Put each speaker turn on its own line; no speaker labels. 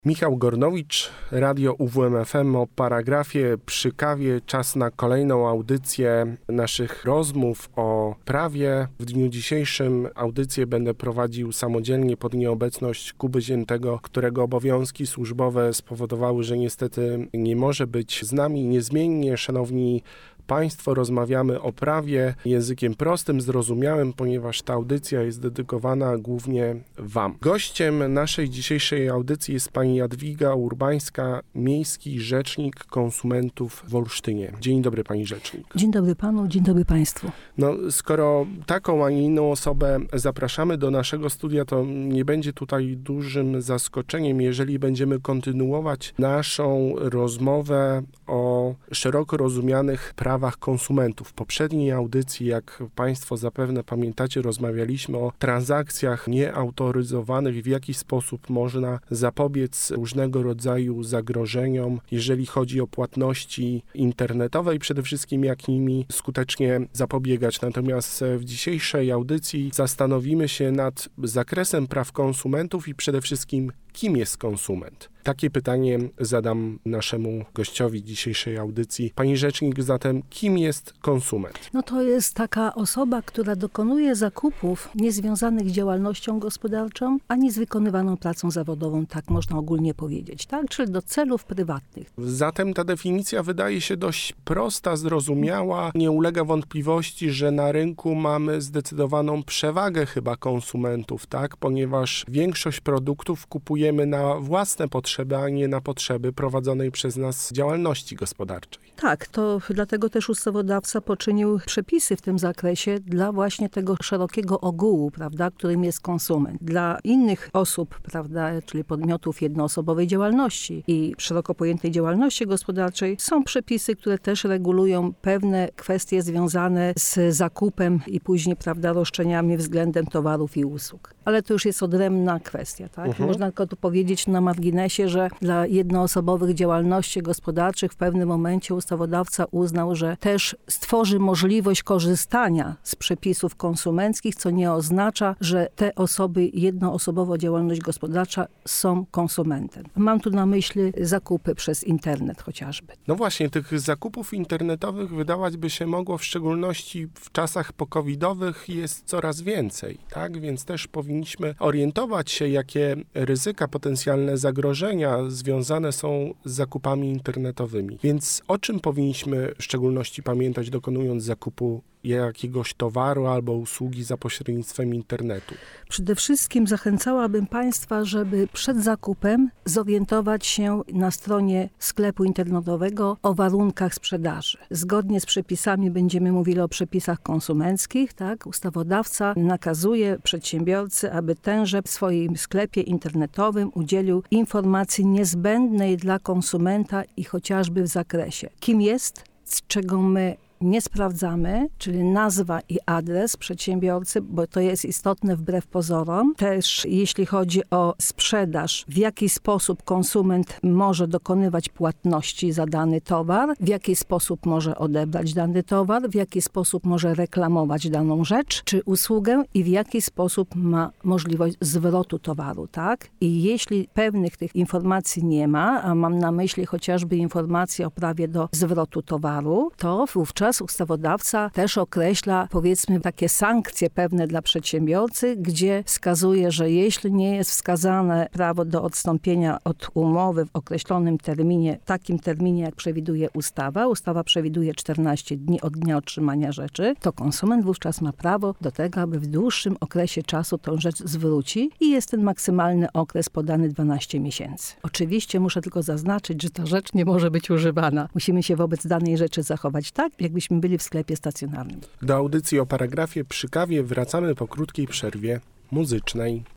Michał Gornowicz, Radio UWMFM o paragrafie przy kawie. Czas na kolejną audycję naszych rozmów o prawie. W dniu dzisiejszym audycję będę prowadził samodzielnie pod nieobecność Kuby Ziętego, którego obowiązki służbowe spowodowały, że niestety nie może być z nami. Niezmiennie, szanowni Państwo, rozmawiamy o prawie językiem prostym, zrozumiałym, ponieważ ta audycja jest dedykowana głównie Wam. Gościem naszej dzisiejszej audycji jest pani Jadwiga Urbańska, miejski rzecznik konsumentów w Olsztynie. Dzień dobry, pani rzecznik.
Dzień dobry panu, dzień dobry państwu.
Skoro taką, a nie inną osobę zapraszamy do naszego studia, to nie będzie tutaj dużym zaskoczeniem, jeżeli będziemy kontynuować naszą rozmowę o szeroko rozumianych prawach konsumentów. W poprzedniej audycji, jak Państwo zapewne pamiętacie, rozmawialiśmy o transakcjach nieautoryzowanych, w jaki sposób można zapobiec różnego rodzaju zagrożeniom, jeżeli chodzi o płatności internetowe i przede wszystkim jak nimi skutecznie zapobiegać. Natomiast w dzisiejszej audycji zastanowimy się nad zakresem praw konsumentów i przede wszystkim kim jest konsument? Takie pytanie zadam naszemu gościowi dzisiejszej audycji. Pani rzecznik, zatem kim jest konsument?
To jest taka osoba, która dokonuje zakupów niezwiązanych z działalnością gospodarczą, ani z wykonywaną pracą zawodową, tak można ogólnie powiedzieć, tak? Czyli do celów prywatnych.
Zatem ta definicja wydaje się dość prosta, zrozumiała. Nie ulega wątpliwości, że na rynku mamy zdecydowaną przewagę chyba konsumentów, tak? Ponieważ większość produktów kupujemy na własne potrzeby, a nie na potrzeby prowadzonej przez nas działalności gospodarczej.
Tak, to dlatego też ustawodawca poczynił przepisy w tym zakresie dla właśnie tego szerokiego ogółu, prawda, którym jest konsument. Dla innych osób, prawda, czyli podmiotów jednoosobowej działalności i szeroko pojętej działalności gospodarczej są przepisy, które też regulują pewne kwestie związane z zakupem i później, prawda, roszczeniami względem towarów i usług. Ale to już jest odrębna kwestia, tak? Można tylko tu powiedzieć na marginesie, że dla jednoosobowych działalności gospodarczych w pewnym momencie ustawodawca uznał, że też stworzy możliwość korzystania z przepisów konsumenckich, co nie oznacza, że te osoby, jednoosobowa działalność gospodarcza są konsumentem. Mam tu na myśli zakupy przez internet chociażby.
No właśnie, tych zakupów internetowych wydawać by się mogło, w szczególności w czasach pokowidowych, jest coraz więcej, tak? Więc też powinniśmy orientować się, jakie ryzyka, potencjalne zagrożenia związane są z zakupami internetowymi. Więc o czym powinniśmy w szczególności pamiętać, dokonując zakupu jakiegoś towaru albo usługi za pośrednictwem internetu?
Przede wszystkim zachęcałabym Państwa, żeby przed zakupem zorientować się na stronie sklepu internetowego o warunkach sprzedaży. Zgodnie z przepisami będziemy mówili o przepisach konsumenckich, tak? Ustawodawca nakazuje przedsiębiorcy, aby tenże w swoim sklepie internetowym udzielił informacji niezbędnej dla konsumenta i chociażby w zakresie, kim jest, z czego my nie sprawdzamy, czyli nazwa i adres przedsiębiorcy, bo to jest istotne wbrew pozorom. Też jeśli chodzi o sprzedaż, w jaki sposób konsument może dokonywać płatności za dany towar, w jaki sposób może odebrać dany towar, w jaki sposób może reklamować daną rzecz czy usługę i w jaki sposób ma możliwość zwrotu towaru, tak? I jeśli pewnych tych informacji nie ma, a mam na myśli chociażby informacje o prawie do zwrotu towaru, to wówczas ustawodawca też określa, powiedzmy, takie sankcje pewne dla przedsiębiorcy, gdzie wskazuje, że jeśli nie jest wskazane prawo do odstąpienia od umowy w określonym terminie, takim terminie, jak przewiduje ustawa przewiduje 14 dni od dnia otrzymania rzeczy, to konsument wówczas ma prawo do tego, aby w dłuższym okresie czasu tą rzecz zwróci i jest ten maksymalny okres podany 12 miesięcy. Oczywiście muszę tylko zaznaczyć, że ta rzecz nie może być używana. Musimy się wobec danej rzeczy zachować tak, jakbyśmy byli w sklepie stacjonarnym.
Do audycji o paragrafie przy kawie wracamy po krótkiej przerwie muzycznej.